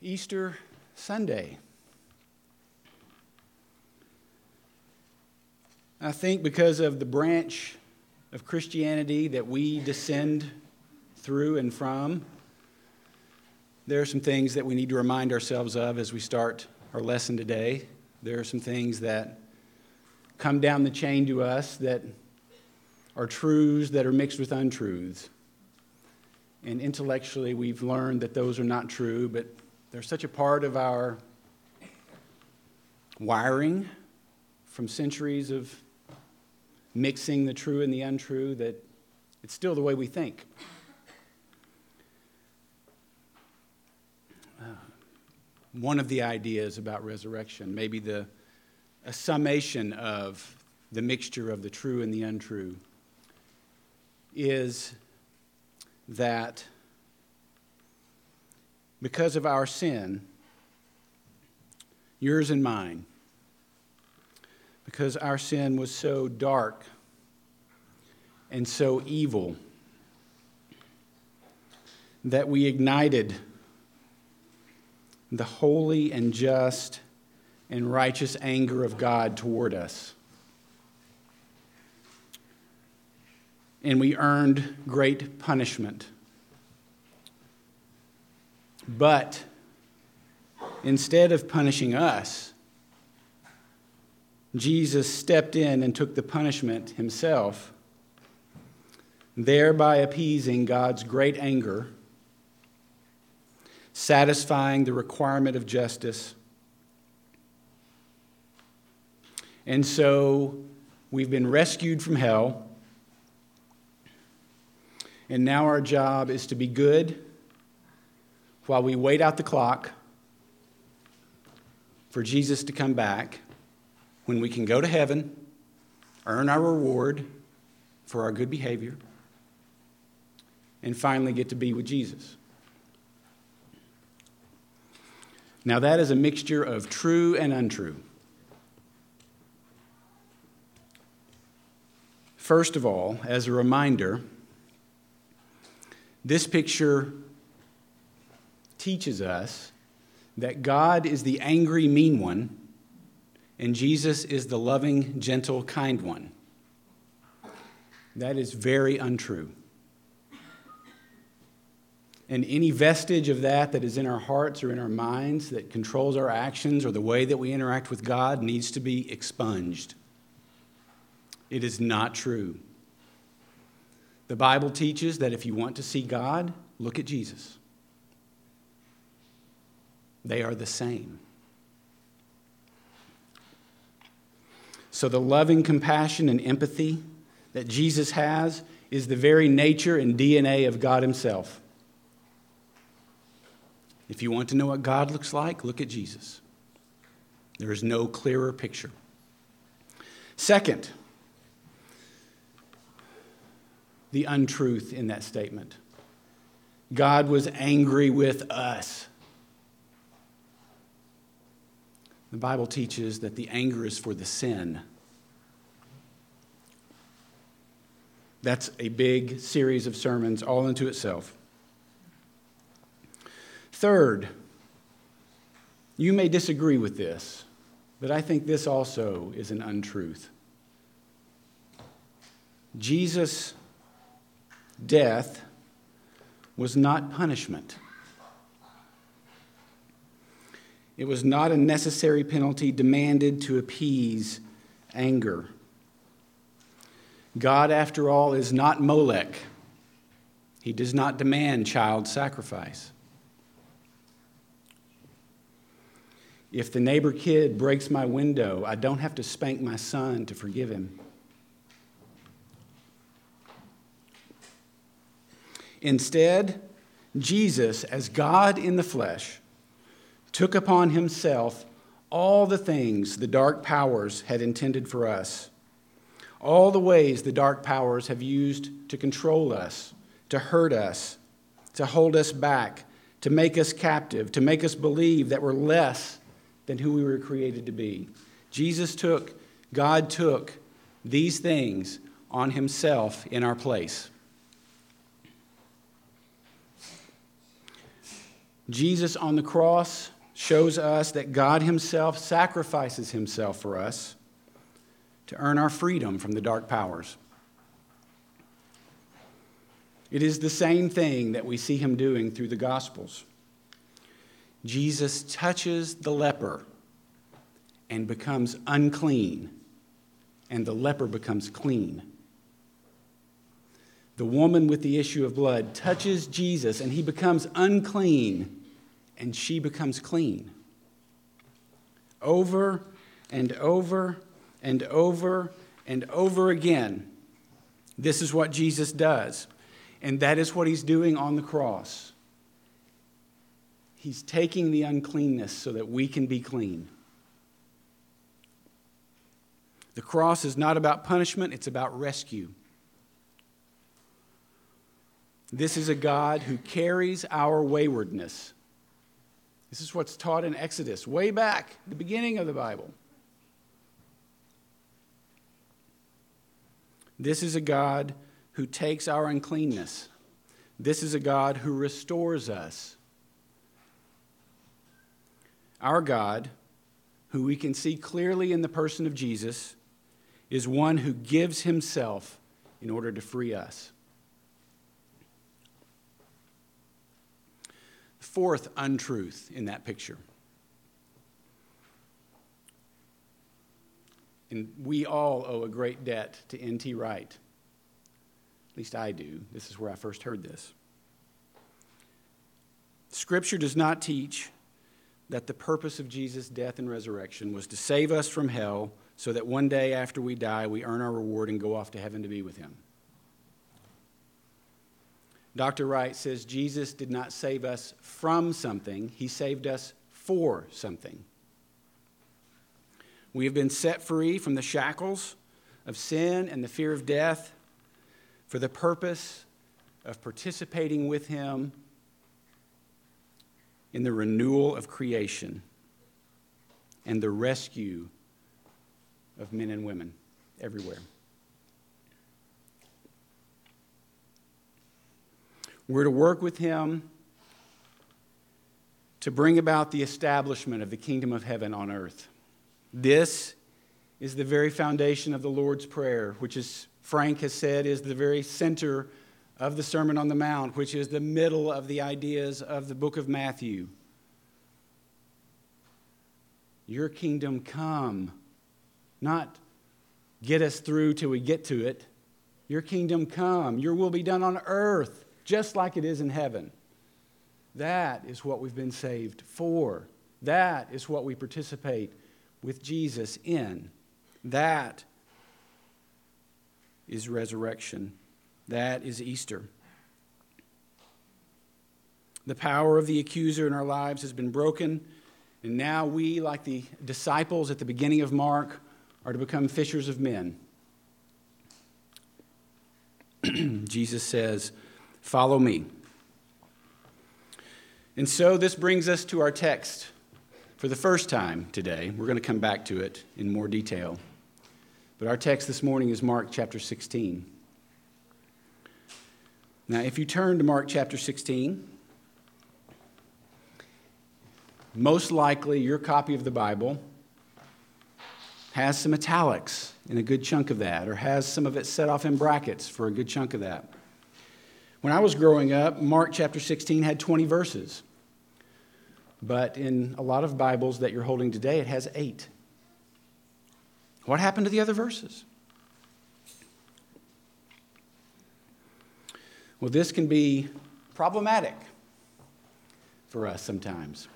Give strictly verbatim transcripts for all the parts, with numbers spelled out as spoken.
Easter Sunday. I think because of the branch of Christianity that we descend through and from, there are some things that we need to remind ourselves of as we start our lesson today. There are some things that come down the chain to us that are truths that are mixed with untruths. And intellectually, we've learned that those are not true, but they're such a part of our wiring from centuries of mixing the true and the untrue that it's still the way we think. Uh, one of the ideas about resurrection, maybe the a summation of the mixture of the true and the untrue, is that because of our sin, yours and mine, because our sin was so dark and so evil that we ignited the holy and just and righteous anger of God toward us. And we earned great punishment. But instead of punishing us, Jesus stepped in and took the punishment himself, thereby appeasing God's great anger, satisfying the requirement of justice. And so we've been rescued from hell. And now our job is to be good while we wait out the clock for Jesus to come back, when we can go to heaven, earn our reward for our good behavior, and finally get to be with Jesus. Now that is a mixture of true and untrue. First of all, as a reminder, this picture teaches us that God is the angry, mean one, and Jesus is the loving, gentle, kind one. That is very untrue. And any vestige of that that is in our hearts or in our minds that controls our actions or the way that we interact with God needs to be expunged. It is not true. The Bible teaches that if you want to see God, look at Jesus. They are the same. So the loving compassion and empathy that Jesus has is the very nature and D N A of God himself. If you want to know what God looks like, look at Jesus. There is no clearer picture. Second, the untruth in that statement. God was angry with us. The Bible teaches that the anger is for the sin. That's a big series of sermons all into itself. Third, you may disagree with this, but I think this also is an untruth. Jesus' death was not punishment. It was not a necessary penalty demanded to appease anger. God, after all, is not Molech. He does not demand child sacrifice. If the neighbor kid breaks my window, I don't have to spank my son to forgive him. Instead, Jesus, as God in the flesh, took upon himself all the things the dark powers had intended for us, all the ways the dark powers have used to control us, to hurt us, to hold us back, to make us captive, to make us believe that we're less than who we were created to be. Jesus took, God took these things on himself in our place. Jesus on the cross shows us that God himself sacrifices himself for us to earn our freedom from the dark powers. It is the same thing that we see him doing through the Gospels. Jesus touches the leper and becomes unclean, and the leper becomes clean. The woman with the issue of blood touches Jesus, and he becomes unclean, and she becomes clean. Over and over and over and over again, this is what Jesus does, and that is what he's doing on the cross. He's taking the uncleanness so that we can be clean. The cross is not about punishment, it's about rescue. This is a God who carries our waywardness. This is what's taught in Exodus, way back, the beginning of the Bible. This is a God who takes our uncleanness. This is a God who restores us. Our God, who we can see clearly in the person of Jesus, is one who gives himself in order to free us. Fourth untruth in that picture. And we all owe a great debt to N T Wright. At least I do. This is where I first heard this. Scripture does not teach that the purpose of Jesus' death and resurrection was to save us from hell so that one day after we die, we earn our reward and go off to heaven to be with him. Doctor Wright says Jesus did not save us from something, he saved us for something. We have been set free from the shackles of sin and the fear of death for the purpose of participating with him in the renewal of creation and the rescue of men and women everywhere. We're to work with him to bring about the establishment of the kingdom of heaven on earth. This is the very foundation of the Lord's Prayer, which, as Frank has said, is the very center of the Sermon on the Mount, which is the middle of the ideas of the book of Matthew. Your kingdom come, not get us through till we get to it. Your kingdom come, your will be done on earth, just like it is in heaven. That is what we've been saved for. That is what we participate with Jesus in. That is resurrection. That is Easter. The power of the accuser in our lives has been broken, and now we, like the disciples at the beginning of Mark, are to become fishers of men. Jesus says, "Follow me." And so this brings us to our text for the first time today. We're going to come back to it in more detail. But our text this morning is Mark chapter sixteen. Now, if you turn to Mark chapter sixteen, most likely your copy of the Bible has some italics in a good chunk of that, or has some of it set off in brackets for a good chunk of that. When I was growing up, Mark chapter sixteen had twenty verses. But in a lot of Bibles that you're holding today, it has eight. What happened to the other verses? Well, this can be problematic for us sometimes.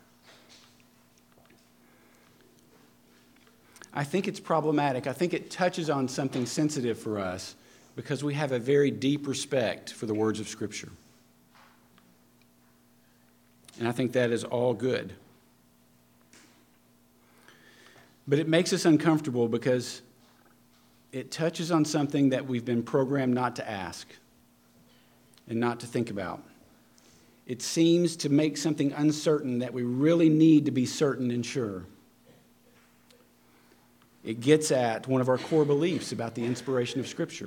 I think it's problematic. I think it touches on something sensitive for us because we have a very deep respect for the words of Scripture. And I think that is all good. But it makes us uncomfortable because it touches on something that we've been programmed not to ask and not to think about. It seems to make something uncertain that we really need to be certain and sure. It gets at one of our core beliefs about the inspiration of Scripture.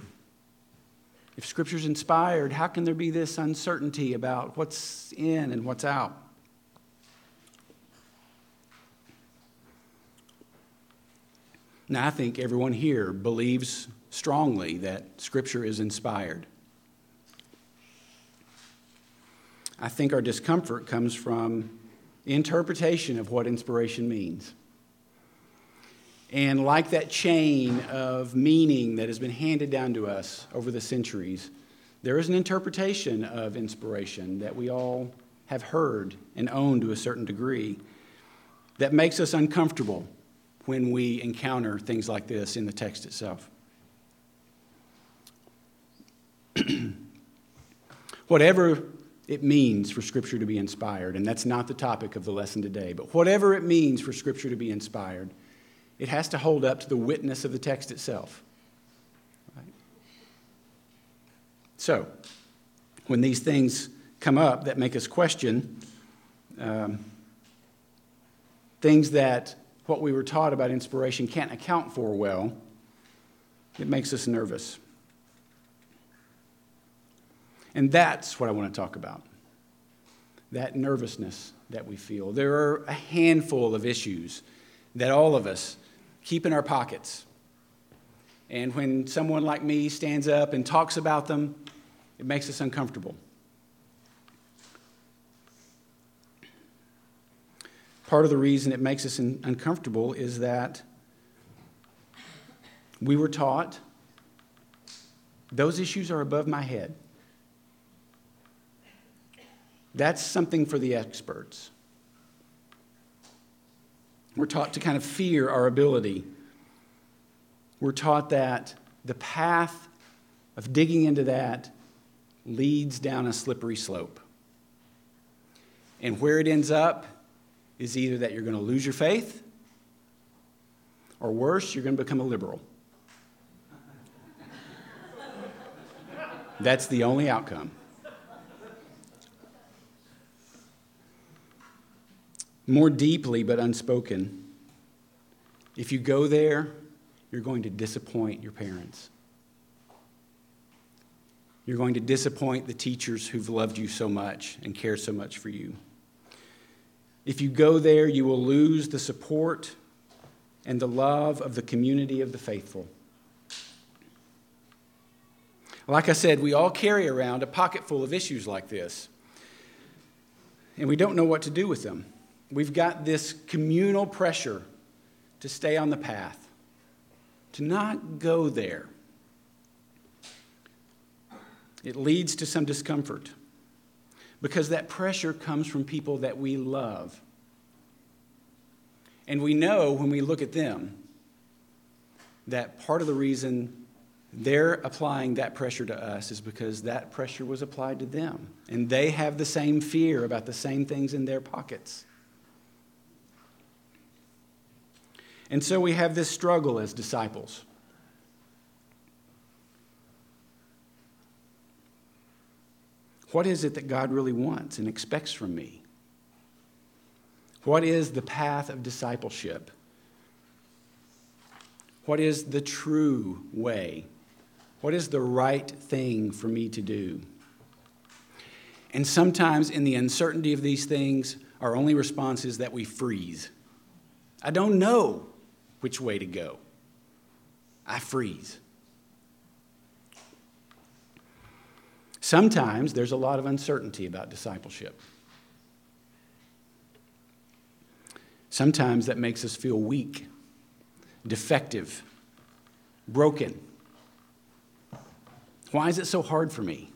If Scripture's inspired, how can there be this uncertainty about what's in and what's out? Now, I think everyone here believes strongly that Scripture is inspired. I think our discomfort comes from interpretation of what inspiration means. And like that chain of meaning that has been handed down to us over the centuries, there is an interpretation of inspiration that we all have heard and own to a certain degree that makes us uncomfortable when we encounter things like this in the text itself. Whatever it means for Scripture to be inspired, and that's not the topic of the lesson today, but whatever it means for Scripture to be inspired, it has to hold up to the witness of the text itself. Right? So, when these things come up that make us question um, things that what we were taught about inspiration can't account for well, it makes us nervous. And that's what I want to talk about, that nervousness that we feel. There are a handful of issues that all of us keep in our pockets. And when someone like me stands up and talks about them, it makes us uncomfortable. Part of the reason it makes us un- uncomfortable is that we were taught those issues are above my head. That's something for the experts. We're taught to kind of fear our ability. We're taught that the path of digging into that leads down a slippery slope. And where it ends up is either that you're going to lose your faith, or worse, you're going to become a liberal. That's the only outcome. More deeply but unspoken, if you go there, you're going to disappoint your parents. You're going to disappoint the teachers who've loved you so much and care so much for you. If you go there, you will lose the support and the love of the community of the faithful. Like I said, we all carry around a pocket full of issues like this, and we don't know what to do with them. We've got this communal pressure to stay on the path, to not go there. It leads to some discomfort because that pressure comes from people that we love. And we know when we look at them that part of the reason they're applying that pressure to us is because that pressure was applied to them. And they have the same fear about the same things in their pockets. And so we have this struggle as disciples. What is it that God really wants and expects from me? What is the path of discipleship? What is the true way? What is the right thing for me to do? And sometimes in the uncertainty of these things, our only response is that we freeze. I don't know which way to go. I freeze. Sometimes there's a lot of uncertainty about discipleship. Sometimes that makes us feel weak, defective, broken. Why is it so hard for me?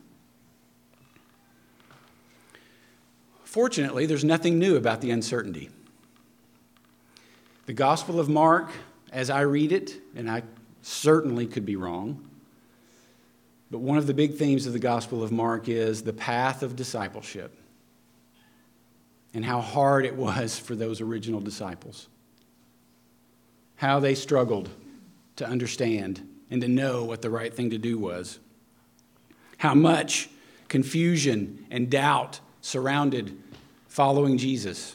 Fortunately, there's nothing new about the uncertainty. The Gospel of Mark, as I read it, and I certainly could be wrong, but one of the big themes of the Gospel of Mark is the path of discipleship and how hard it was for those original disciples, how they struggled to understand and to know what the right thing to do was, how much confusion and doubt surrounded following Jesus.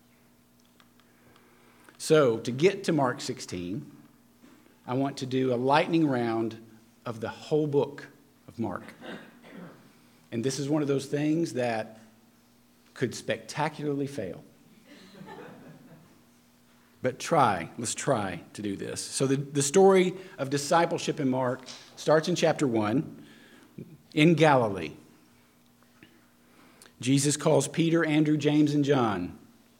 So, to get to Mark sixteen, I want to do a lightning round of the whole book of Mark. And this is one of those things that could spectacularly fail. But try, let's try to do this. So the, the story of discipleship in Mark starts in chapter one in Galilee. Jesus calls Peter, Andrew, James, and John.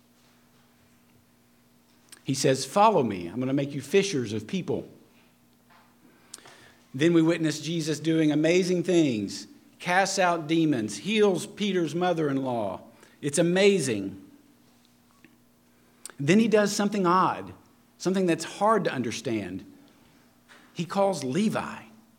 He says, follow me. I'm going to make you fishers of people. Then we witness Jesus doing amazing things, casts out demons, heals Peter's mother-in-law. It's amazing. Then he does something odd, something that's hard to understand. He calls Levi.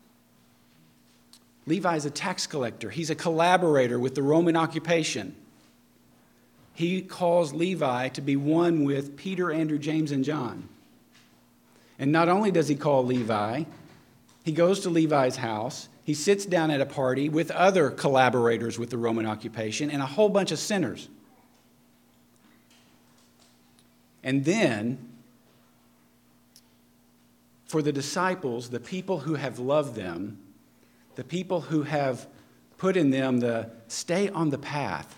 Levi is a tax collector. He's a collaborator with the Roman occupation. He calls Levi to be one with Peter, Andrew, James, and John. And not only does he call Levi, he goes to Levi's house. He sits down at a party with other collaborators with the Roman occupation and a whole bunch of sinners. And then, for the disciples, the people who have loved them, the people who have put in them the stay on the path,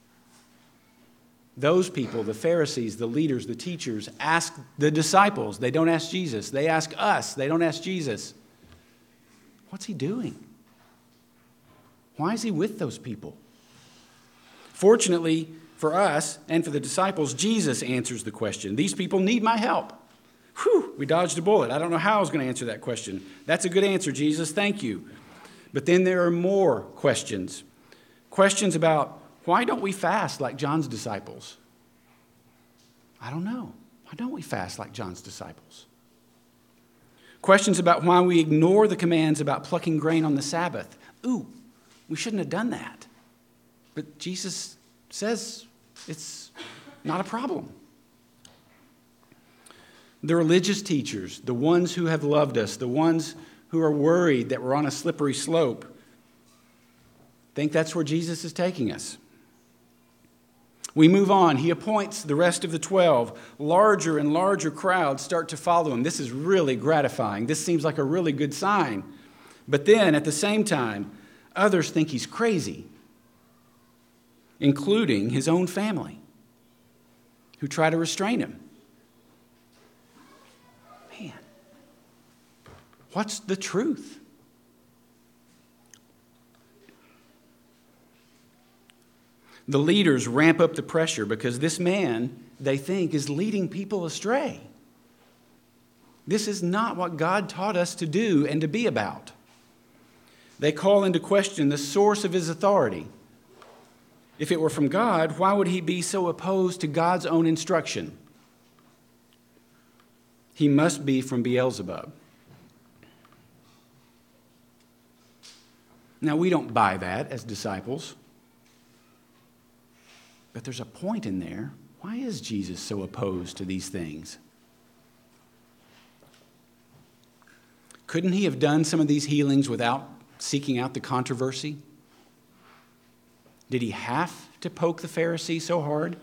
those people, the Pharisees, the leaders, the teachers, ask the disciples. They don't ask Jesus. They ask us. They don't ask Jesus. What's he doing? Why is he with those people? Fortunately, for us and for the disciples, Jesus answers the question. These people need my help. Whew, we dodged a bullet. I don't know how I was going to answer that question. That's a good answer, Jesus. Thank you. But then there are more questions. Questions about why don't we fast like John's disciples? I don't know. Why don't we fast like John's disciples? Questions about why we ignore the commands about plucking grain on the Sabbath. Ooh, we shouldn't have done that. But Jesus says it's not a problem. The religious teachers, the ones who have loved us, the ones who are worried that we're on a slippery slope, think that's where Jesus is taking us. We move on. He appoints the rest of the twelve. Larger and larger crowds start to follow him. This is really gratifying. This seems like a really good sign. But then, at the same time, others think he's crazy, including his own family, who try to restrain him. Man, what's the truth? The leaders ramp up the pressure because this man, they think, is leading people astray. This is not what God taught us to do and to be about. They call into question the source of his authority. If it were from God, why would he be so opposed to God's own instruction? He must be from Beelzebub. Now, we don't buy that as disciples. But there's a point in there. Why is Jesus so opposed to these things? Couldn't he have done some of these healings without seeking out the controversy? Did he have to poke the Pharisee so hard?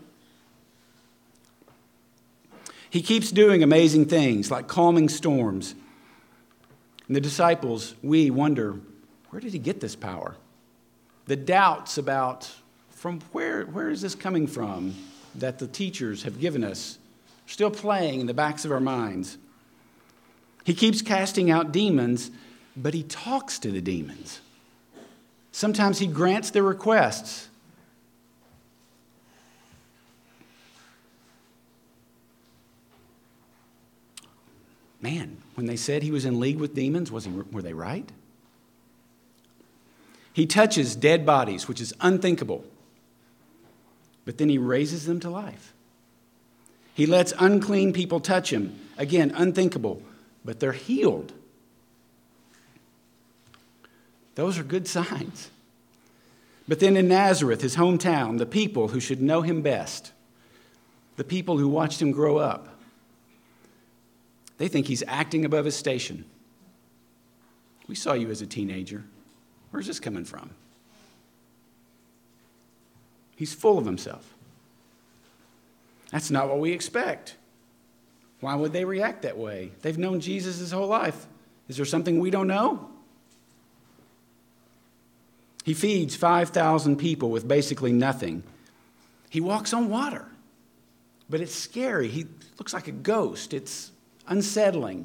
He keeps doing amazing things like calming storms. And the disciples, we wonder, where did he get this power? The doubts about from where, where is this coming from that the teachers have given us are still playing in the backs of our minds. He keeps casting out demons, but he talks to the demons. Sometimes he grants their requests. Man, when they said he was in league with demons, was he, were they right? He touches dead bodies, which is unthinkable. But then he raises them to life. He lets unclean people touch him. Again, unthinkable, but they're healed. Those are good signs. But then in Nazareth, his hometown, the people who should know him best, the people who watched him grow up, they think he's acting above his station. We saw you as a teenager. Where's this coming from? He's full of himself. That's not what we expect. Why would they react that way? They've known Jesus his whole life. Is there something we don't know? He feeds five thousand people with basically nothing. He walks on water. But it's scary. He looks like a ghost. It's unsettling.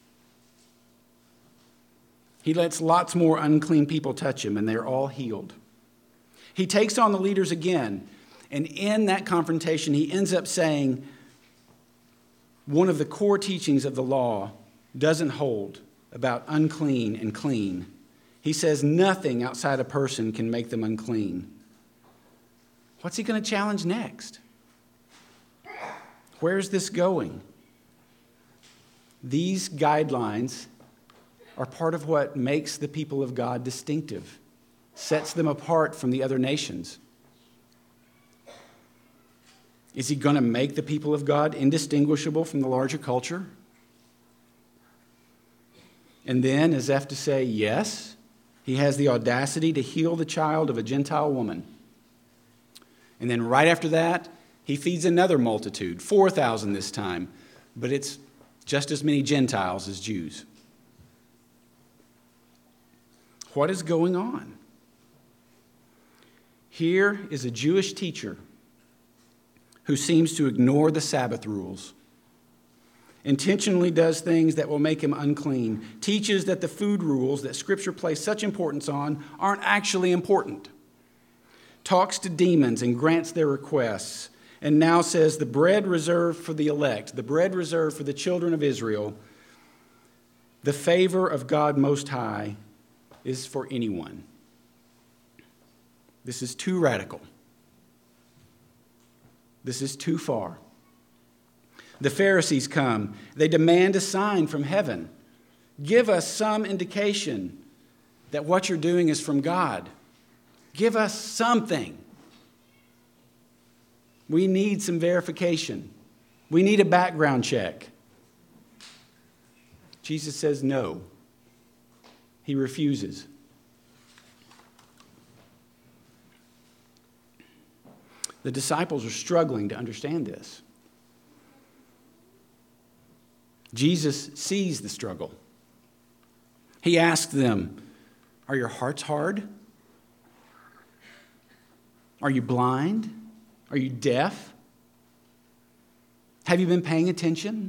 He lets lots more unclean people touch him, and they're all healed. He takes on the leaders again, and in that confrontation, he ends up saying one of the core teachings of the law doesn't hold about unclean and clean. He says nothing outside a person can make them unclean. What's he going to challenge next? Where's this going? These guidelines are part of what makes the people of God distinctive, sets them apart from the other nations. Is he going to make the people of God indistinguishable from the larger culture? And then, as if to say, yes, he has the audacity to heal the child of a Gentile woman. And then right after that, he feeds another multitude, four thousand this time, but it's just as many Gentiles as Jews. What is going on? Here is a Jewish teacher who seems to ignore the Sabbath rules, intentionally does things that will make him unclean, teaches that the food rules that Scripture places such importance on aren't actually important, talks to demons and grants their requests, and now says the bread reserved for the elect, the bread reserved for the children of Israel, the favor of God Most High is for anyone. This is too radical. This is too far. The Pharisees come. They demand a sign from heaven. Give us some indication that what you're doing is from God. Give us something. We need some verification. We need a background check. Jesus says no. He refuses. The disciples are struggling to understand this. Jesus sees the struggle. He asks them, are your hearts hard? Are you blind? Are you deaf? Have you been paying attention?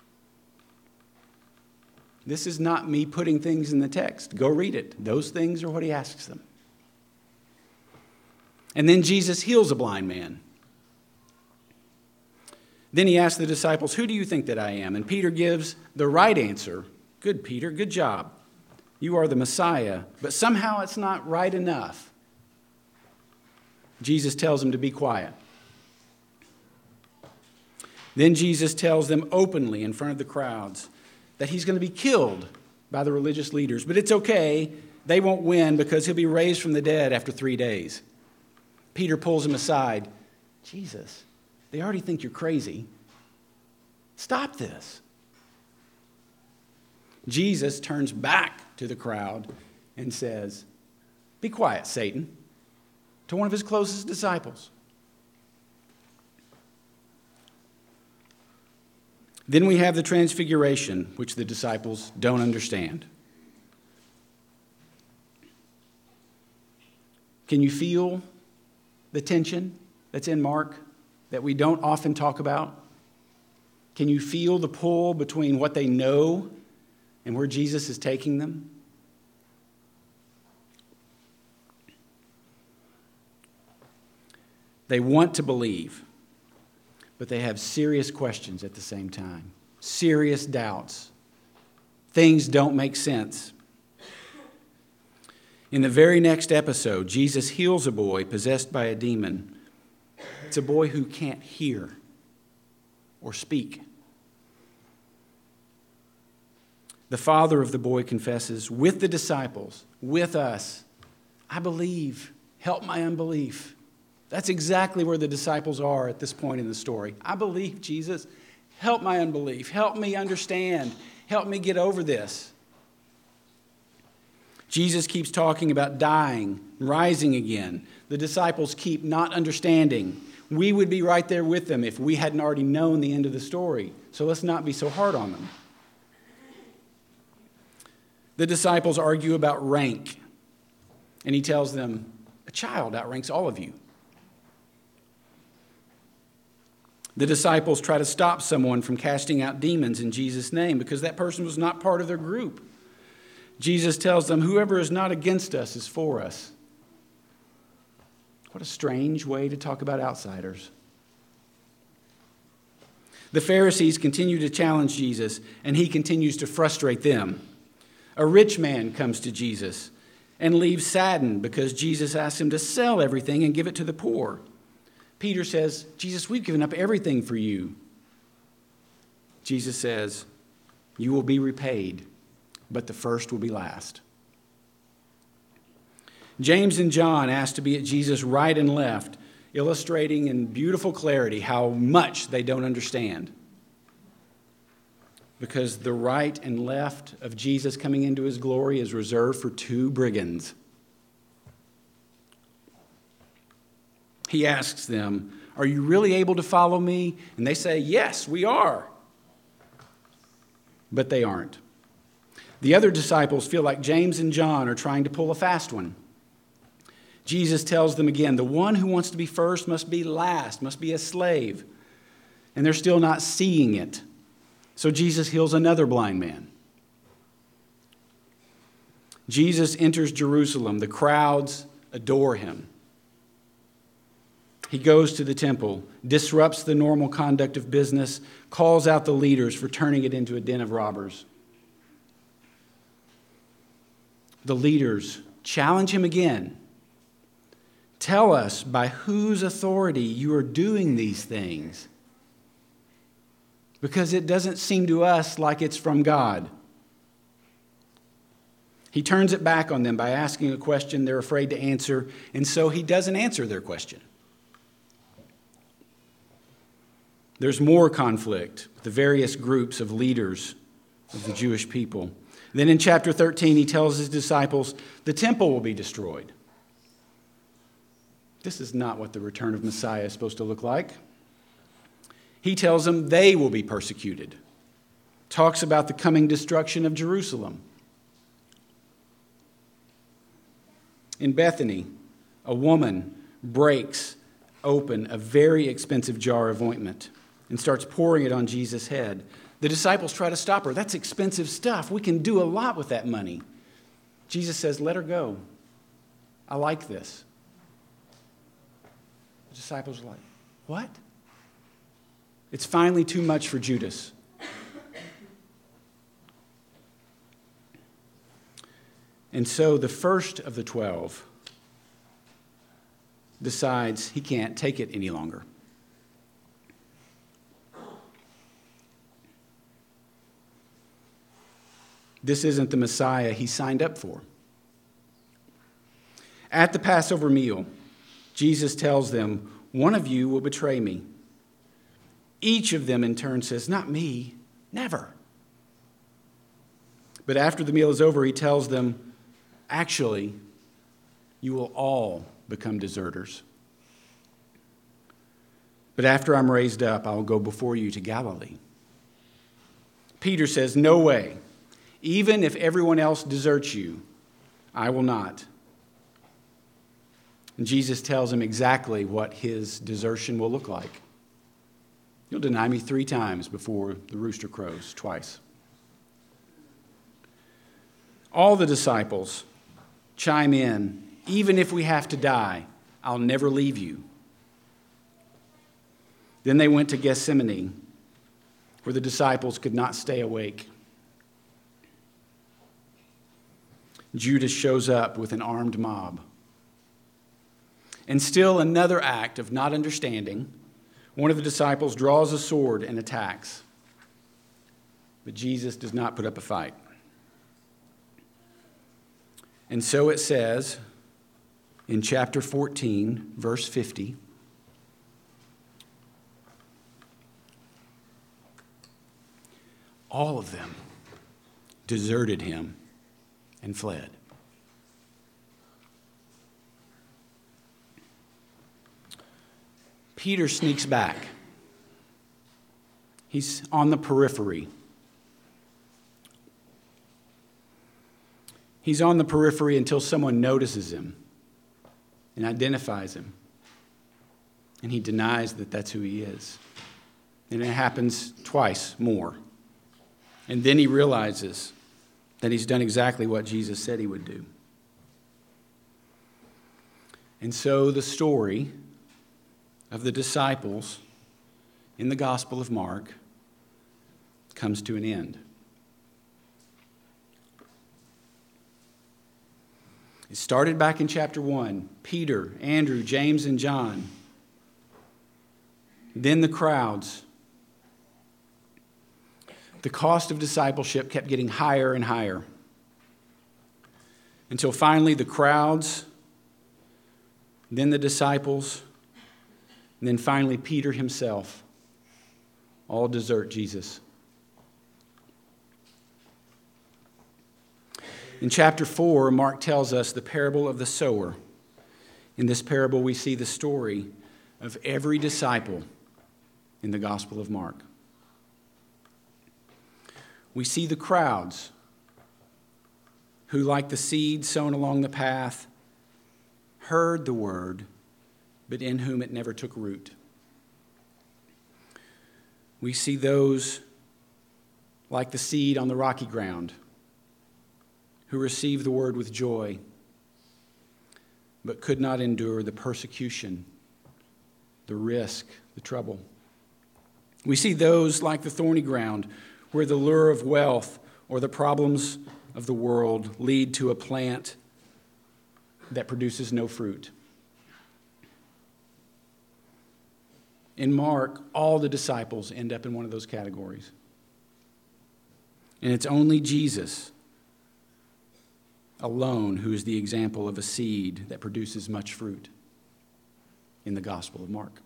This is not me putting things in the text. Go read it. Those things are what he asks them. And then Jesus heals a blind man. Then he asks the disciples, who do you think that I am? And Peter gives the right answer. Good, Peter, good job. You are the Messiah, but somehow it's not right enough. Jesus tells him to be quiet. Then Jesus tells them openly in front of the crowds that he's going to be killed by the religious leaders. But it's okay. They won't win because he'll be raised from the dead after three days. Peter pulls him aside. Jesus, they already think you're crazy. Stop this. Jesus turns back to the crowd and says, be quiet, Satan, to one of his closest disciples. Then we have the transfiguration, which the disciples don't understand. Can you feel the tension that's in Mark that we don't often talk about? Can you feel the pull between what they know and where Jesus is taking them? They want to believe, but they have serious questions at the same time, serious doubts. Things don't make sense. In the very next episode, Jesus heals a boy possessed by a demon. It's a boy who can't hear or speak. The father of the boy confesses with the disciples, with us, I believe, help my unbelief. That's exactly where the disciples are at this point in the story. I believe, Jesus, help my unbelief. Help me understand. Help me get over this. Jesus keeps talking about dying, rising again. The disciples keep not understanding. We would be right there with them if we hadn't already known the end of the story. So let's not be so hard on them. The disciples argue about rank. And he tells them, a child outranks all of you. The disciples try to stop someone from casting out demons in Jesus' name because that person was not part of their group. Jesus tells them, whoever is not against us is for us. What a strange way to talk about outsiders. The Pharisees continue to challenge Jesus, and he continues to frustrate them. A rich man comes to Jesus and leaves saddened because Jesus asks him to sell everything and give it to the poor. Peter says, Jesus, we've given up everything for you. Jesus says, you will be repaid, but the first will be last. James and John asked to be at Jesus' right and left, illustrating in beautiful clarity how much they don't understand. Because the right and left of Jesus coming into his glory is reserved for two brigands. He asks them, are you really able to follow me? And they say, yes, we are. But they aren't. The other disciples feel like James and John are trying to pull a fast one. Jesus tells them again, the one who wants to be first must be last, must be a slave. And they're still not seeing it. So Jesus heals another blind man. Jesus enters Jerusalem. The crowds adore him. He goes to the temple, disrupts the normal conduct of business, calls out the leaders for turning it into a den of robbers. The leaders challenge him again. Tell us by whose authority you are doing these things, because it doesn't seem to us like it's from God. He turns it back on them by asking a question they're afraid to answer, and so he doesn't answer their question. There's more conflict with the various groups of leaders of the Jewish people. Then in chapter thirteen, he tells his disciples, the temple will be destroyed. This is not what the return of Messiah is supposed to look like. He tells them they will be persecuted. Talks about the coming destruction of Jerusalem. In Bethany, a woman breaks open a very expensive jar of ointment and starts pouring it on Jesus' head. The disciples try to stop her. That's expensive stuff. We can do a lot with that money. Jesus says, let her go. I like this. The disciples are like, what? It's finally too much for Judas. And so the first of the twelve decides he can't take it any longer. This isn't the Messiah he signed up for. At the Passover meal, Jesus tells them, one of you will betray me. Each of them in turn says, not me, never. But after the meal is over, he tells them, actually, you will all become deserters. But after I'm raised up, I will go before you to Galilee. Peter says, no way. Even if everyone else deserts you, I will not. And Jesus tells him exactly what his desertion will look like. You'll deny me three times before the rooster crows, twice. All the disciples chime in, even if we have to die, I'll never leave you. Then they went to Gethsemane, where the disciples could not stay awake. Judas shows up with an armed mob. And still another act of not understanding, one of the disciples draws a sword and attacks. But Jesus does not put up a fight. And so it says in chapter fourteen, verse fifty, all of them deserted him and fled. Peter sneaks back. He's on the periphery. He's on the periphery until someone notices him and identifies him. And he denies that that's who he is. And it happens twice more. And then he realizes that he's done exactly what Jesus said he would do. And so the story of the disciples in the Gospel of Mark comes to an end. It started back in chapter one. Peter, Andrew, James, and John. Then the crowds. The cost of discipleship kept getting higher and higher. Until finally the crowds, then the disciples, and then finally Peter himself all desert Jesus. In chapter four, Mark tells us the parable of the sower. In this parable, we see the story of every disciple in the Gospel of Mark. We see the crowds who, like the seed sown along the path, heard the word, but in whom it never took root. We see those like the seed on the rocky ground, who received the word with joy, but could not endure the persecution, the risk, the trouble. We see those like the thorny ground, where the lure of wealth or the problems of the world lead to a plant that produces no fruit. In Mark, all the disciples end up in one of those categories. And it's only Jesus alone who is the example of a seed that produces much fruit in the Gospel of Mark.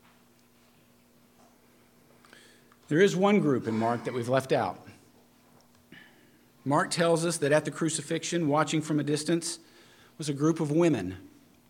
There is one group in Mark that we've left out. Mark tells us that at the crucifixion, watching from a distance, was a group of women.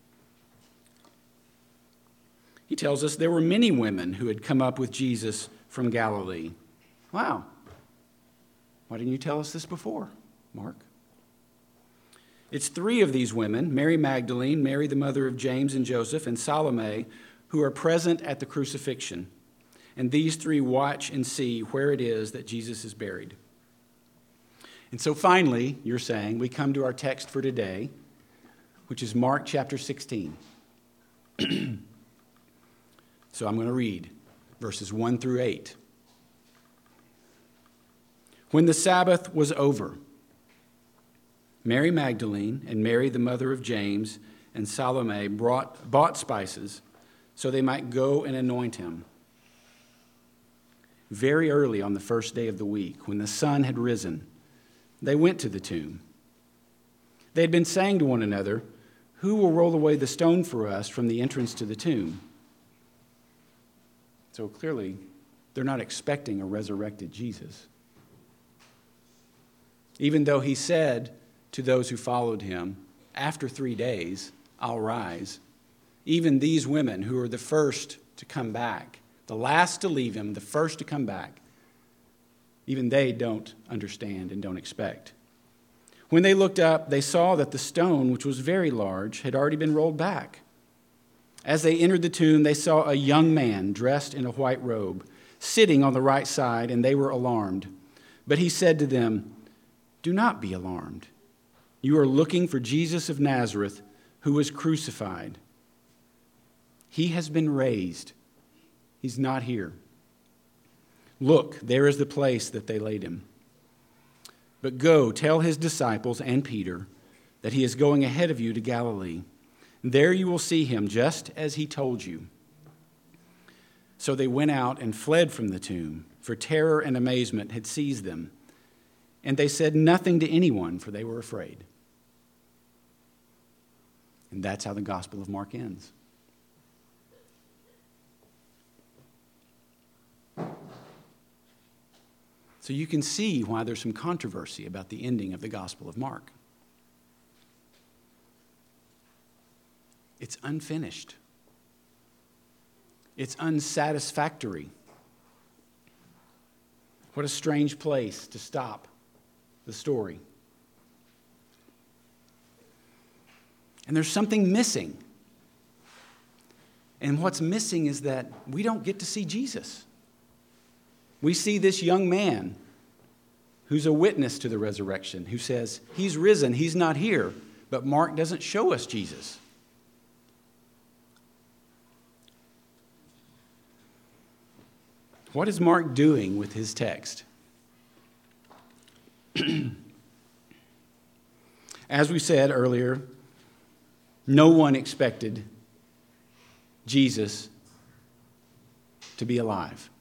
He tells us there were many women who had come up with Jesus from Galilee. Wow. Why didn't you tell us this before, Mark? It's three of these women, Mary Magdalene, Mary the mother of James and Joseph, and Salome, who are present at the crucifixion. And these three watch and see where it is that Jesus is buried. And so finally, you're saying, we come to our text for today, which is Mark chapter sixteen. So I'm going to read verses one through eight. When the Sabbath was over, Mary Magdalene and Mary the mother of James and Salome brought, bought spices so they might go and anoint him. Very early on the first day of the week, when the sun had risen, they went to the tomb. They had been saying to one another, "Who will roll away the stone for us from the entrance to the tomb?" So clearly, they're not expecting a resurrected Jesus. Even though he said to those who followed him, "After three days, I'll rise." Even these women who are the first to come back, the last to leave him, the first to come back, even they don't understand and don't expect. When they looked up, they saw that the stone, which was very large, had already been rolled back. As they entered the tomb, they saw a young man dressed in a white robe, sitting on the right side, and they were alarmed. But he said to them, "Do not be alarmed. You are looking for Jesus of Nazareth, who was crucified. He has been raised. He's not here. Look, there is the place that they laid him. But go, tell his disciples and Peter that he is going ahead of you to Galilee. There you will see him, just as he told you." So they went out and fled from the tomb, for terror and amazement had seized them. And they said nothing to anyone, for they were afraid. And that's how the Gospel of Mark ends. So you can see why there's some controversy about the ending of the Gospel of Mark. It's unfinished. It's unsatisfactory. What a strange place to stop the story. And there's something missing. And what's missing is that we don't get to see Jesus. we see this young man who's a witness to the resurrection, who says, he's risen, he's not here. But Mark doesn't show us Jesus. What is Mark doing with his text? As we said earlier, no one expected Jesus to be alive.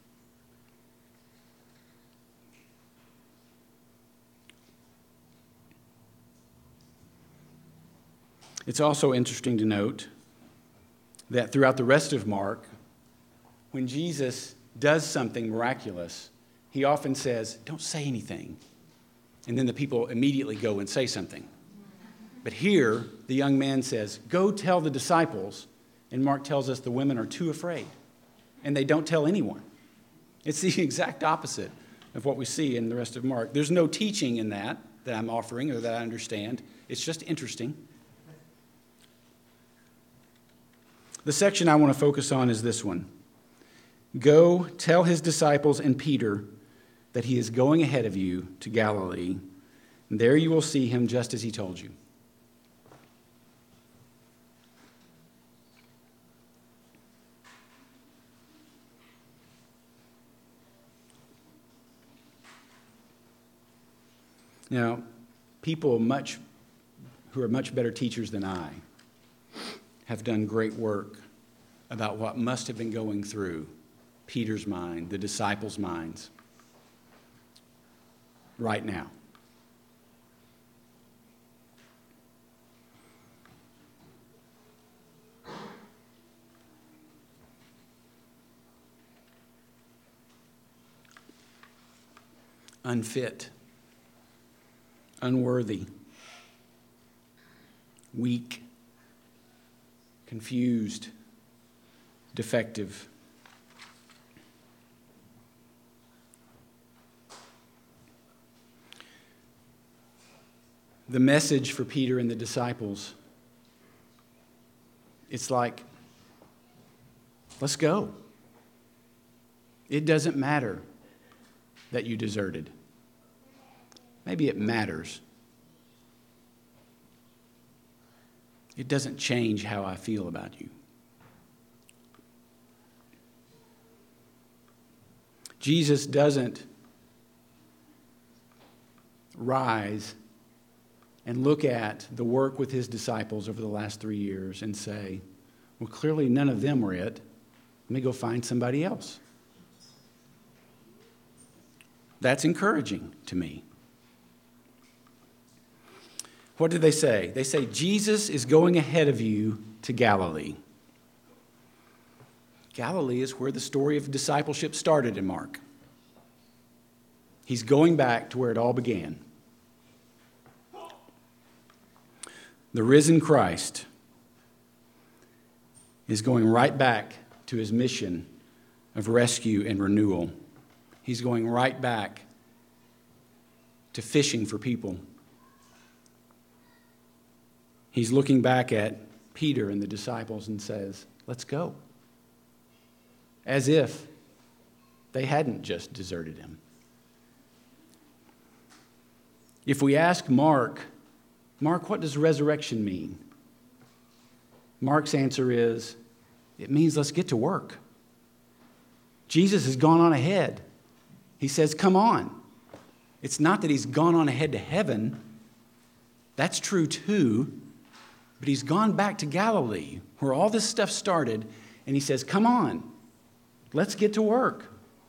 It's also interesting to note that throughout the rest of Mark, when Jesus does something miraculous, he often says, don't say anything. And then the people immediately go and say something. But here, the young man says, go tell the disciples. And Mark tells us the women are too afraid. And they don't tell anyone. It's the exact opposite of what we see in the rest of Mark. There's no teaching in that that I'm offering or that I understand. It's just interesting. The section I want to focus on is this one. Go tell his disciples and Peter that he is going ahead of you to Galilee, and there you will see him just as he told you. Now, people much who are much better teachers than I have done great work about what must have been going through Peter's mind, the disciples' minds, right now. Unfit, unworthy, weak, confused, defective. The message for Peter and the disciples, it's like, let's go. It doesn't matter that you deserted. Maybe it matters. It doesn't change how I feel about you. Jesus doesn't rise and look at the work with his disciples over the last three years and say, well, clearly none of them were it. Let me go find somebody else. That's encouraging to me. What did they say? They say, Jesus is going ahead of you to Galilee. Galilee is where the story of discipleship started in Mark. He's going back to where it all began. The risen Christ is going right back to his mission of rescue and renewal. He's going right back to fishing for people. He's looking back at Peter and the disciples and says, let's go. As if they hadn't just deserted him. If we ask Mark, Mark, what does resurrection mean? Mark's answer is, it means let's get to work. Jesus has gone on ahead. He says, come on. It's not that he's gone on ahead to heaven. That's true too. But he's gone back to Galilee, where all this stuff started, and he says, come on, let's get to work.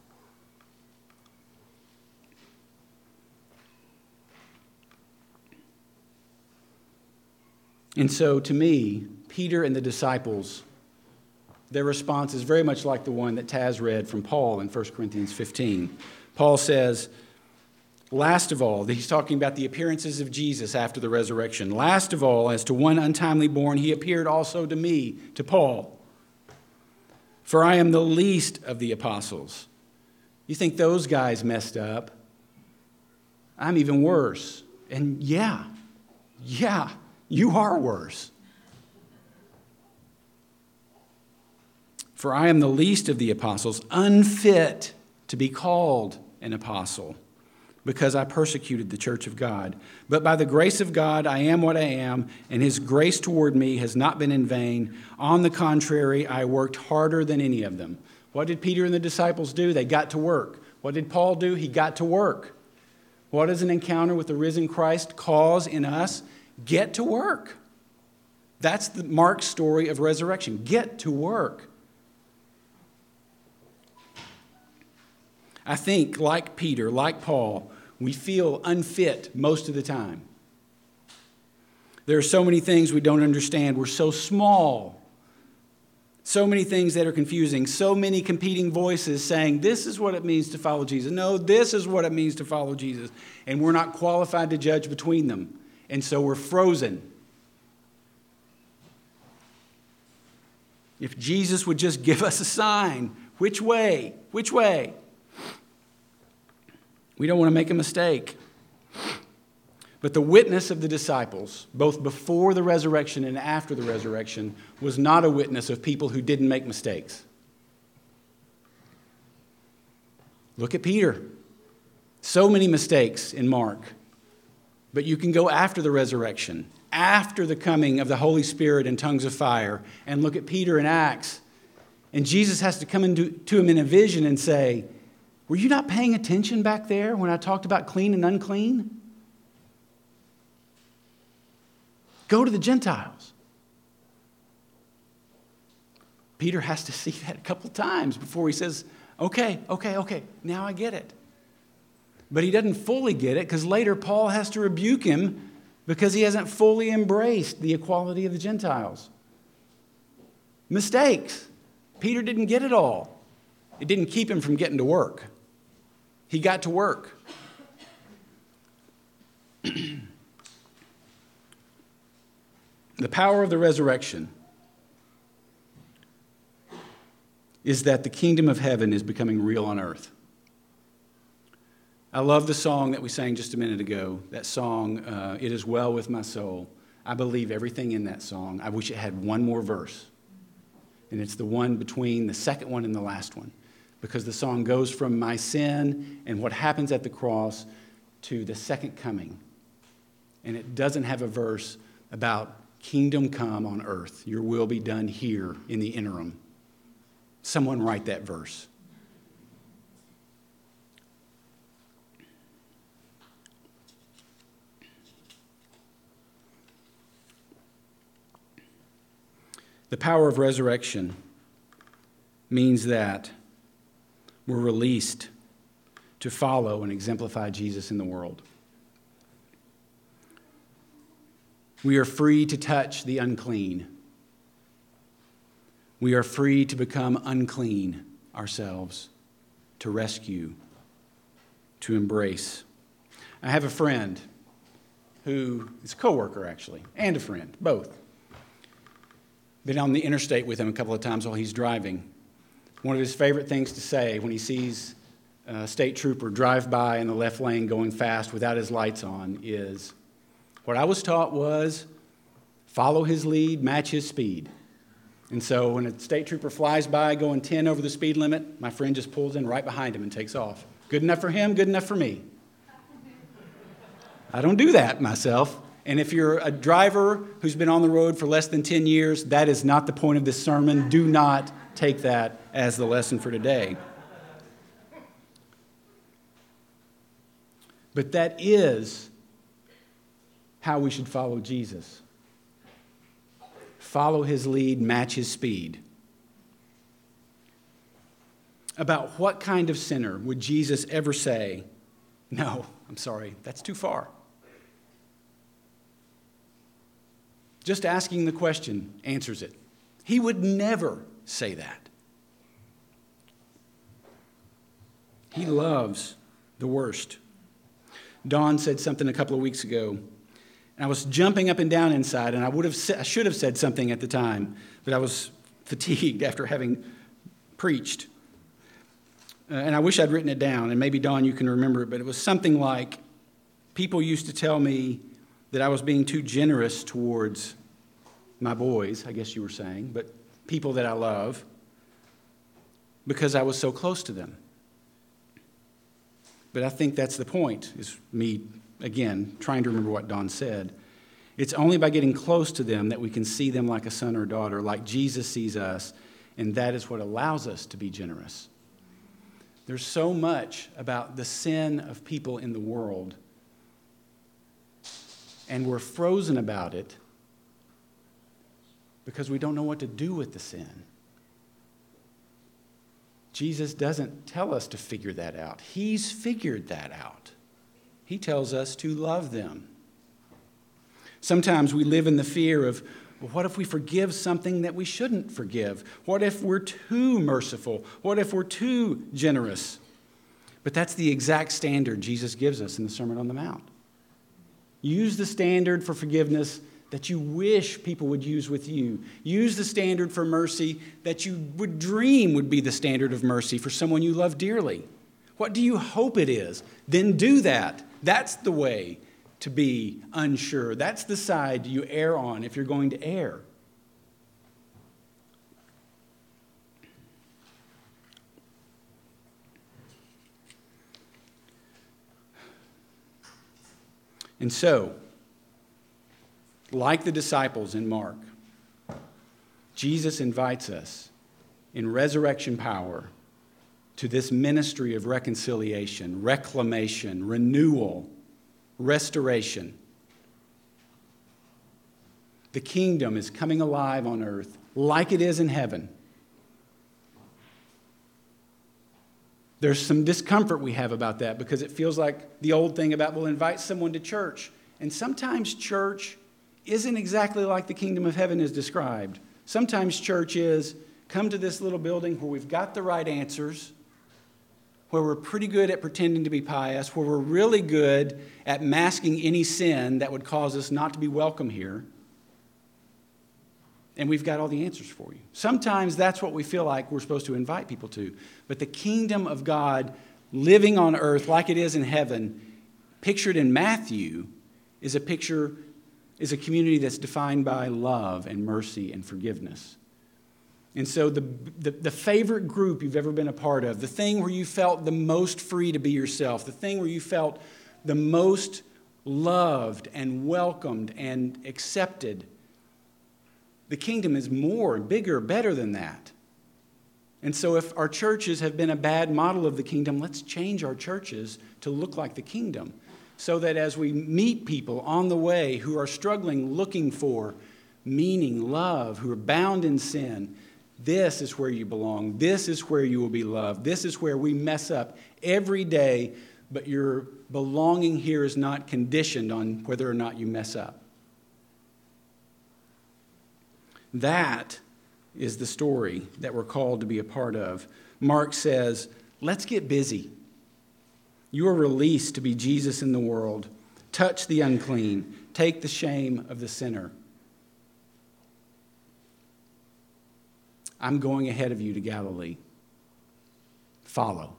And so, to me, Peter and the disciples, their response is very much like the one that Taz read from Paul in First Corinthians fifteen. Paul says, last of all, he's talking about the appearances of Jesus after the resurrection. Last of all, as to one untimely born, he appeared also to me, to Paul. For I am the least of the apostles. You think those guys messed up? I'm even worse. And yeah, yeah, you are worse. For I am the least of the apostles, unfit to be called an apostle, because I persecuted the church of God. But by the grace of God, I am what I am, and his grace toward me has not been in vain. On the contrary, I worked harder than any of them. What did Peter and the disciples do? They got to work. What did Paul do? He got to work. What does an encounter with the risen Christ cause in us? Get to work. That's the Mark's story of resurrection. Get to work. I think, like Peter, like Paul, we feel unfit most of the time. There are so many things we don't understand. We're so small. So many things that are confusing. So many competing voices saying, this is what it means to follow Jesus. No, this is what it means to follow Jesus. And we're not qualified to judge between them. And so we're frozen. If Jesus would just give us a sign, which way? Which way? We don't want to make a mistake. But the witness of the disciples, both before the resurrection and after the resurrection, was not a witness of people who didn't make mistakes. Look at Peter. So many mistakes in Mark. But you can go after the resurrection, after the coming of the Holy Spirit in tongues of fire, and look at Peter in Acts. And Jesus has to come into to him in a vision and say, were you not paying attention back there when I talked about clean and unclean? Go to the Gentiles. Peter has to see that a couple times before he says, okay, okay, okay, now I get it. But he doesn't fully get it because later Paul has to rebuke him because he hasn't fully embraced the equality of the Gentiles. Mistakes. Peter didn't get it all. It didn't keep him from getting to work. He got to work. The power of the resurrection is that the kingdom of heaven is becoming real on earth. I love the song that we sang just a minute ago, that song, uh, It Is Well With My Soul. I believe everything in that song. I wish it had one more verse. And it's the one between the second one and the last one. Because the song goes from my sin and what happens at the cross to the second coming. And it doesn't have a verse about kingdom come on earth. Your will be done here in the interim. Someone write that verse. The power of resurrection means that we're released to follow and exemplify Jesus in the world. We are free to touch the unclean. We are free to become unclean ourselves, to rescue, to embrace. I have a friend who is a coworker, actually, and a friend, both. Been on the interstate with him a couple of times while he's driving. One of his favorite things to say when he sees a state trooper drive by in the left lane going fast without his lights on is, what I was taught was follow his lead, match his speed. And so when a state trooper flies by going ten over the speed limit, my friend just pulls in right behind him and takes off. Good enough for him, good enough for me. I don't do that myself. And if you're a driver who's been on the road for less than ten years, that is not the point of this sermon. Do not take that as the lesson for today. But that is how we should follow Jesus. Follow his lead, match his speed. About what kind of sinner would Jesus ever say, no, I'm sorry, that's too far? Just asking the question answers it. He would never say that. He loves the worst. Dawn said something a couple of weeks ago, and I was jumping up and down inside, and I would have, I should have said something at the time, but I was fatigued after having preached. Uh, and I wish I'd written it down, and maybe, Dawn, you can remember it, but it was something like, people used to tell me that I was being too generous towards my boys, I guess you were saying, but people that I love, because I was so close to them. But I think that's the point, is me, again, trying to remember what Don said. It's only by getting close to them that we can see them like a son or daughter, like Jesus sees us, and that is what allows us to be generous. There's so much about the sin of people in the world, and we're frozen about it because we don't know what to do with the sin. Jesus doesn't tell us to figure that out. He's figured that out. He tells us to love them. Sometimes we live in the fear of, well, what if we forgive something that we shouldn't forgive? What if we're too merciful? What if we're too generous? But that's the exact standard Jesus gives us in the Sermon on the Mount. Use the standard for forgiveness that you wish people would use with you. Use the standard for mercy that you would dream would be the standard of mercy for someone you love dearly. What do you hope it is? Then do that. That's the way to be unsure. That's the side you err on if you're going to err. And so, like the disciples in Mark, Jesus invites us in resurrection power to this ministry of reconciliation, reclamation, renewal, restoration. The kingdom is coming alive on earth like it is in heaven. There's some discomfort we have about that because it feels like the old thing about, we'll invite someone to church. And sometimes church isn't exactly like the kingdom of heaven is described. Sometimes church is, come to this little building where we've got the right answers, where we're pretty good at pretending to be pious, where we're really good at masking any sin that would cause us not to be welcome here. And we've got all the answers for you. Sometimes that's what we feel like we're supposed to invite people to. But the kingdom of God living on earth like it is in heaven, pictured in Matthew, is a picture, is a community that's defined by love and mercy and forgiveness. And so the, the, the favorite group you've ever been a part of, the thing where you felt the most free to be yourself, the thing where you felt the most loved and welcomed and accepted, the kingdom is more, bigger, better than that. And so if our churches have been a bad model of the kingdom, let's change our churches to look like the kingdom, so that as we meet people on the way who are struggling, looking for meaning, love, who are bound in sin, this is where you belong. This is where you will be loved. This is where we mess up every day, but your belonging here is not conditioned on whether or not you mess up. That is the story that we're called to be a part of. Mark says, let's get busy. You are released to be Jesus in the world. Touch the unclean. Take the shame of the sinner. I'm going ahead of you to Galilee. Follow.